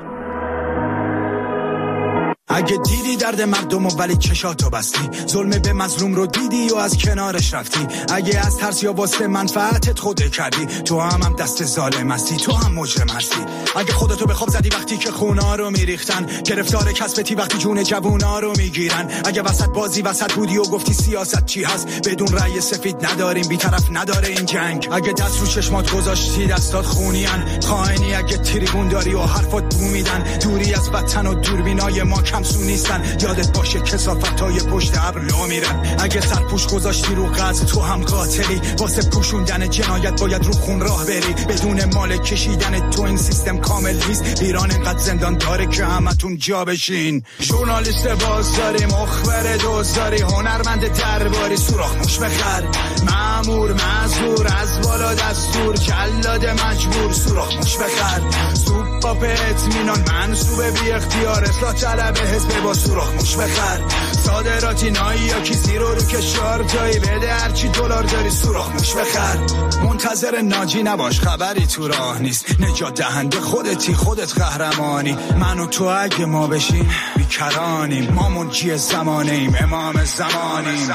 اگه دیدی درد مردم و ولی چشاتو بستی، ظلم به مظلوم رو دیدی و از کنارش رفتی، اگه از ترس یا واسه منفعتت خوده کردی، تو هم دست ظالم هستی، تو هم مجرم هستی. اگه خودتو به خواب زدی وقتی که خونا رو میریختن، گرفتار کسبتی وقتی جون جوونا رو میگیرن، اگه وسط بازی وسط بودی و گفتی سیاست چی هست، بدون رأی سفید نداریم بی‌طرف نداره این جنگ، اگه دست رو چشمات گذاشتی دستات خونیان، خائنی اگه تریبون داری و حرفات بو میدن، دوری از وطن و دوربینای ما کمسو نیستن، یادت باشه کثافتای پشت ابر لو میرن، اگه سرپوش گذاشتی رو قتل تو هم قاتلی، واسه پوشوندن جنایت باید رو خون راه بری، بدون مال کشیدن تو این سیستم کامل نیست، ایران اینقدر زندان داره که همتون جا بشین. ژورنالیست بازداری، مخبر دوزاری، هنرمند درباری، سوراخ موش بخر، مأمور مزدور، از بالا دستور، جلاد مجبور، سوراخ موش بخر، سوپاپ اطمینان منصوب بی اختیار، اصلاح طلب حزب با سوراخ موش بخر، صادراتی نایی یا کسی رو کشار جایی بده، هرچی دلار داری سوراخ موش بخر، منتظر ناجی نباش خبری تو راه نیست، نجات دهنده خودتی، خودت قهرمانی، من و تو اگه ما بشیم بیکرانیم، ما منجی زمانیم، امام زمانیم.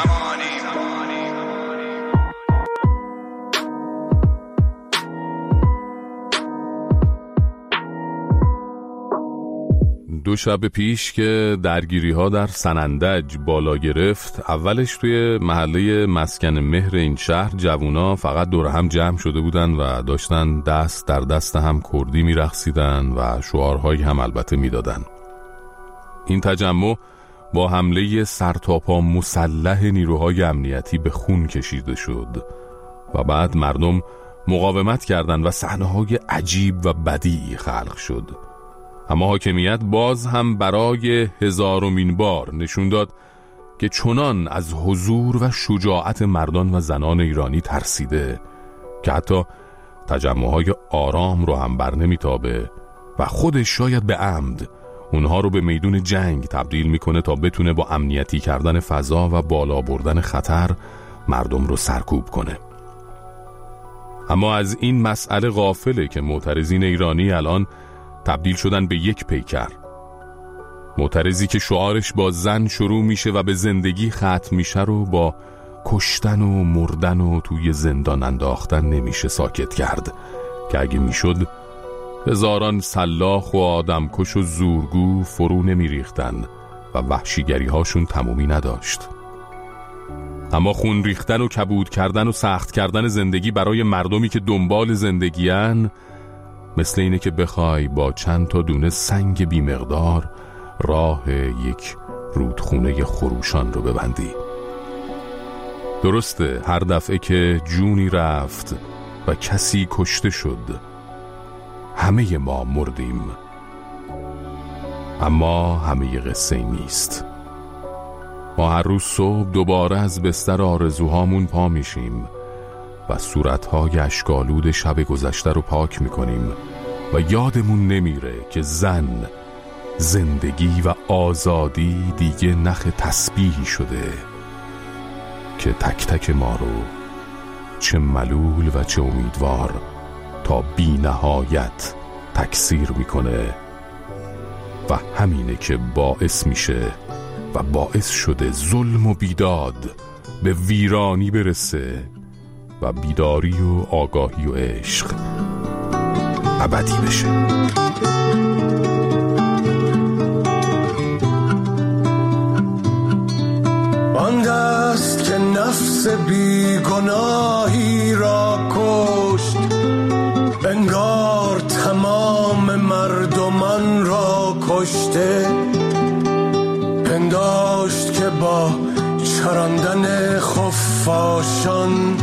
2 شب پیش که درگیری ها در سنندج بالا گرفت، اولش توی محله مسکن مهر این شهر جوونا فقط دور هم جمع شده بودن و داشتن دست در دست هم کردی می‌رقصیدن و شعارهایی هم البته میدادن. این تجمع با حمله سرتاپا مسلح نیروهای امنیتی به خون کشیده شد و بعد مردم مقاومت کردند و صحنه‌های عجیب و بدیعی خلق شد. اما حاکمیت باز هم برای 1000مین بار نشون داد که چنان از حضور و شجاعت مردان و زنان ایرانی ترسیده که حتی تجمع‌های آرام رو هم بر نمیتابه و خودش شاید به عمد اونها رو به میدون جنگ تبدیل میکنه تا بتونه با امنیتی کردن فضا و بالا بردن خطر مردم رو سرکوب کنه. اما از این مسئله غافله که معترضین ایرانی الان تبدیل شدن به یک پیکر. معترضی که شعارش با زن شروع میشه و به زندگی ختم میشه رو با کشتن و مردن و توی زندان انداختن نمیشه ساکت کرد که اگه میشد هزاران سلاخ و آدمکش و زورگو فرو نمیریختن و وحشیگری هاشون تمومی نداشت. اما خون ریختن و کبود کردن و سخت کردن زندگی برای مردمی که دنبال زندگیان مثل اینه که بخوای با چند تا دونه سنگ بی مقدار راه یک رودخونه خروشان رو ببندی. درسته هر دفعه که جونی رفت و کسی کشته شد همه ما مردیم، اما همه قصه نیست. ما هر روز صبح دوباره از بستر آرزوهامون پا میشیم و صورتهای اشک‌آلود شب گذشته رو پاک میکنیم و یادمون نمیره که زن، زندگی و آزادی دیگه نخ تسبیحی شده که تک تک ما رو چه ملول و چه امیدوار تا بی نهایت تکثیر میکنه و همینه که باعث میشه و باعث شده ظلم و بیداد به ویرانی برسه و بیداری و آگاهی و عشق ابدی بشه. آن دست که نفس بیگناهی را کشت، انگار تمام مردمان را کشته، پنداشت که با چراندن خفاشان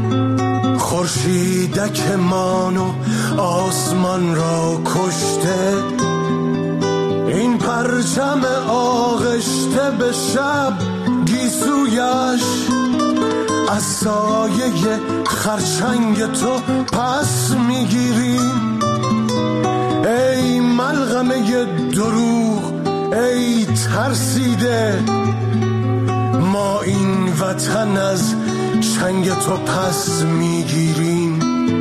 خورشیدک مان و آسمان را کشته. این پرچم آغشته به شب گیسویش از سایه خرچنگ تو پس میگیریم. ای ملغمه دروغ، ای ترسیده، ما این وطن از چنگ تو پس میگیریم.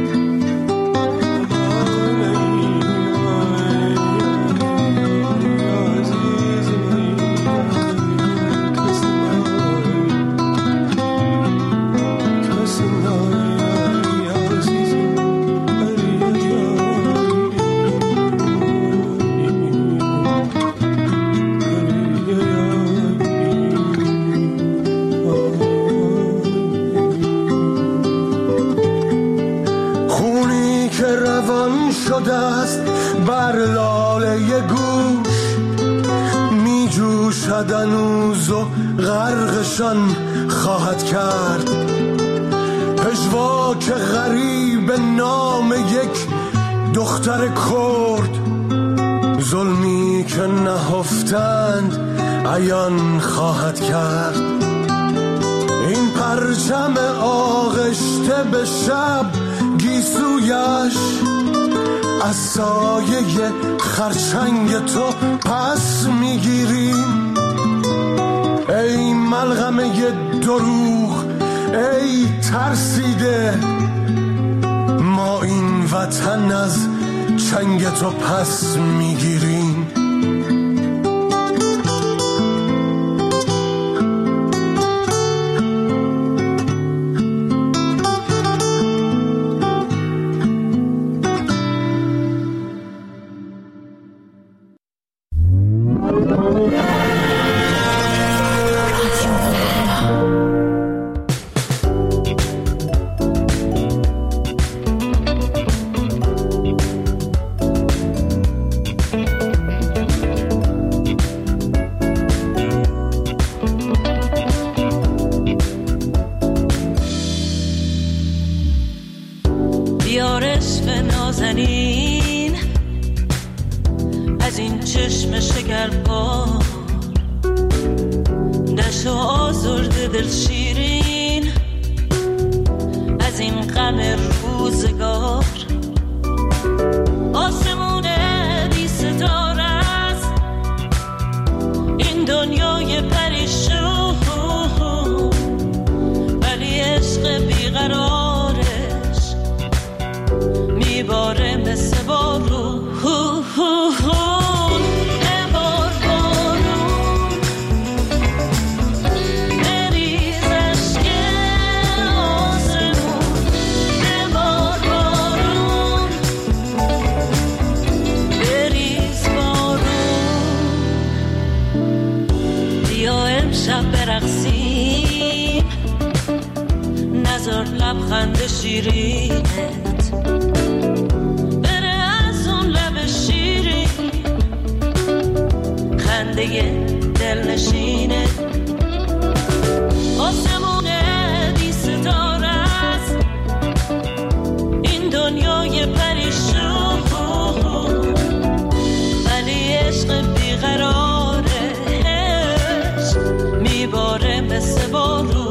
بر لاله گوش می جوشد هنوز و غرقشان خواهد کرد. پژواک غریب نام یک دختر کرد، ظلمی که نهفتند عیان خواهد کرد. این پرچم آغشته به شب گیسویش از سایه خرچنگ تو پس میگیریم. ای ملغمه دروغ، ای ترسیده، ما این وطن از چنگ تو پس میگیریم. این چشم شکرپا، دشت و آزرده دل شیرین، از این غم روزگار. آسمون بی ستاره است این دنیای پریشون، ولی عشق بیقرارش میباره مثل بارون. برقصیم نظر لبخند شیرینت بره از اون لب شیرین، خنده دل نشینه. آسمون بی ستاره است این دنیای پریشون، ولی عشق بیقراره میباره مثل بارون.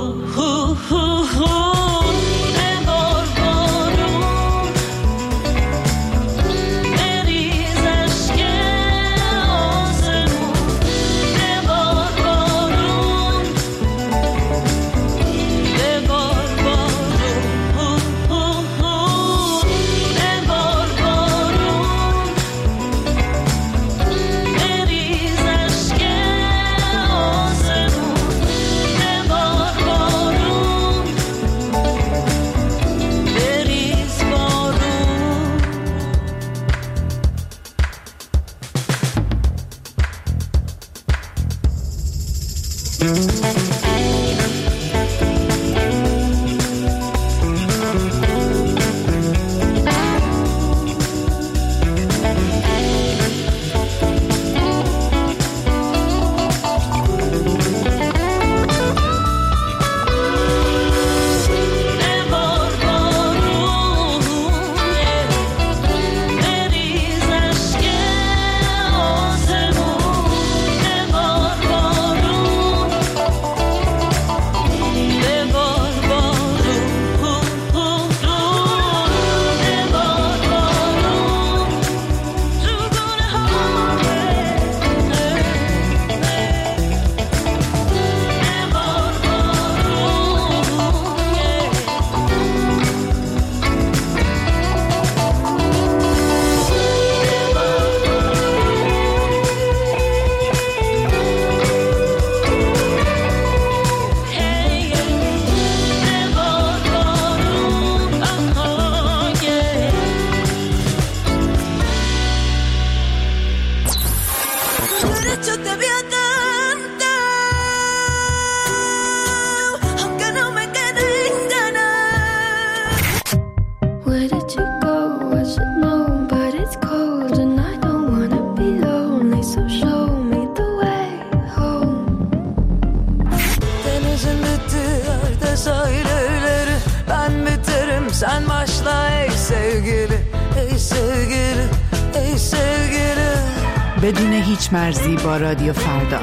Sen başla ey sevgili, ey sevgili, ey sevgili. بدون هیچ مرزی با رادیو فردا.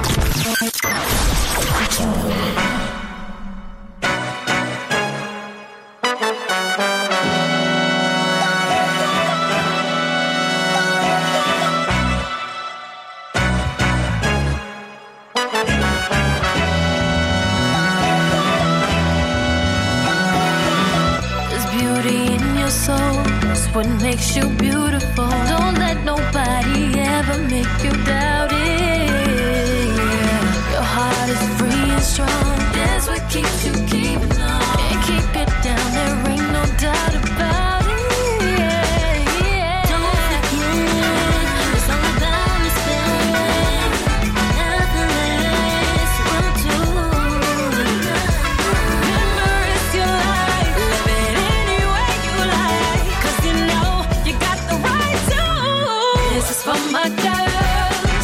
What makes you beautiful? Don't let nobody ever make you doubt it. Your heart is free and strong. That's what keeps you keeping on. Can't keep it down. There ain't no doubt about it. Don't forget, it's all about respect. Nothing less will do. Remember, it's your life. Live it any way you like. 'Cause you know you got the right to. This is for my girl.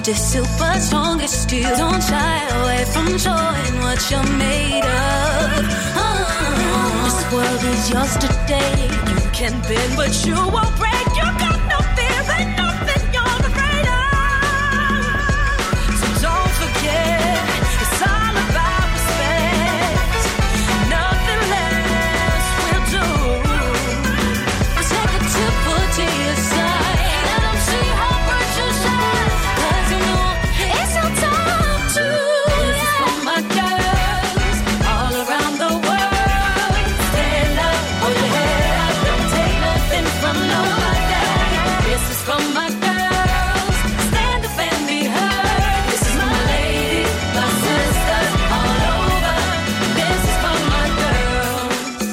just super strong as steel. Don't shy away from showing what you're made of. This world is yours today. You can bend, but you won't break. You got no fear, ain't nothing you're afraid of. So don't forget, it's all about respect. Nothing less will do. Take a tip to your side. Let them see how bright you shine. 'Cause you know it's your time to. This is for my girls all around the world. Stand up, hold your head up, don't take nothing from nobody. This is for my girls. Stand up and be heard. This is my ladies, my sisters all over. This is for my girls.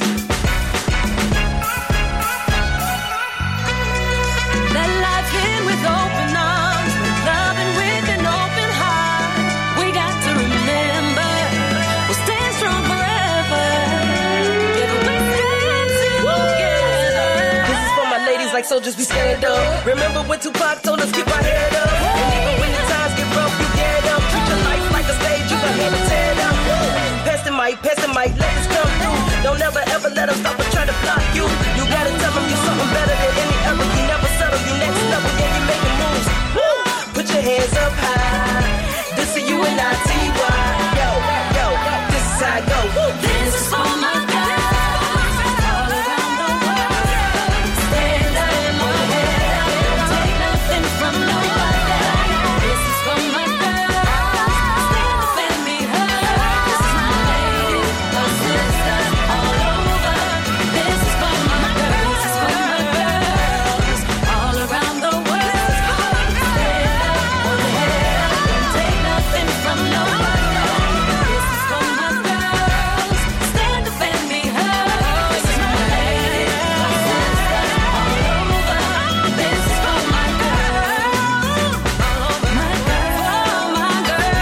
Let life in with open arms, loving with an open heart. We got to remember, we'll stand strong forever. If we stand together. This is for my ladies like soldiers, we stand up. Remember when Tupac told us keep our head up. And even when the times get rough, you get up. Treat your life like a stage, you can handle tear it up. Pass the mic, let us come through. Don't ever ever let them stop or try to block you. You gotta tell them you're something better than any other. You never settle, you next level, yeah, you making moves. Woo! Put your hands up high. This is you and I, T.Y. Yo, yo, this is how I go. Woo! This is for my girls all around the world. Stand up, hold your head up, don't take nothing from nobody. This is for my girls. Stand up and be heard. This is my ladies, my sisters all over. This is for my girls. This is for my girls all around the world. Stand up, hold your head up, don't take nothing from nobody. This is for my girls. Stand up and be heard. This is my ladies, my sisters all over. This is for my girls, my girl, my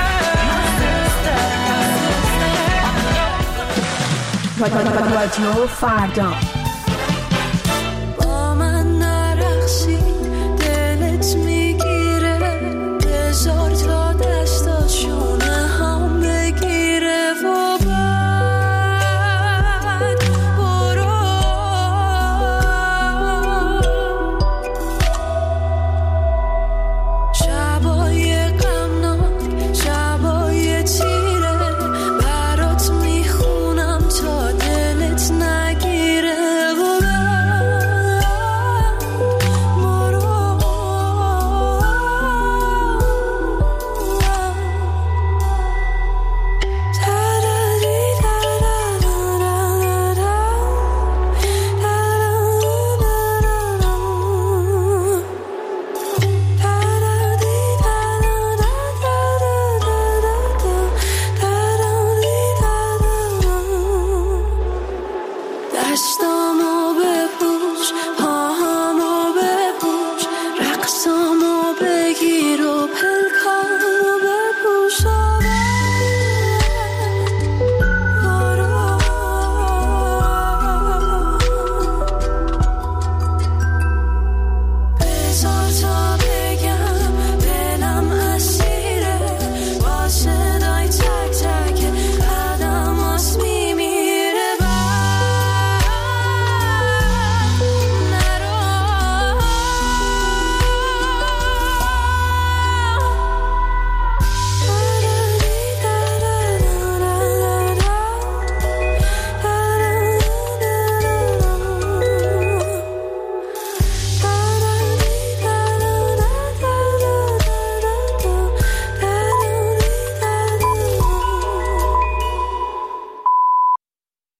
رادیو فردا. با من نرقصی دلت میگیره. بذار تا دستاشونه هم بگیره و بعد برو. شبای غمناک، شبای تیره، برات میخونم تا دلت نگیره و بعد برو. دستام